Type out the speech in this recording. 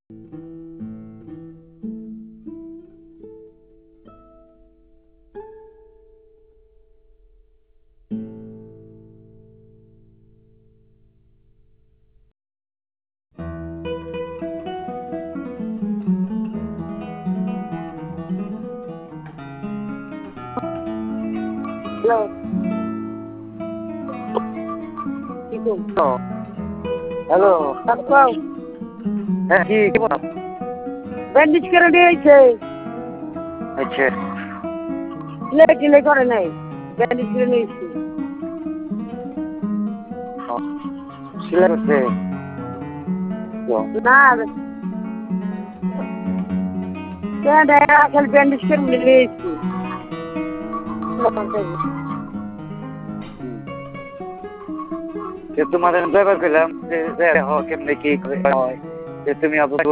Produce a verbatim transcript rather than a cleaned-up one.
Hello hello হ্যাঁ কি bandage করে দিয়েছে। আচ্ছা লে টিলে করে নাই, ব্যান্ডেজ করে নিয়েছি। সেলাই করছে না খালি ব্যান্ডেজ করে নিয়েছি। তোমাদের ব্যাপার করলাম যে কেমনি কি হয় যে তুমি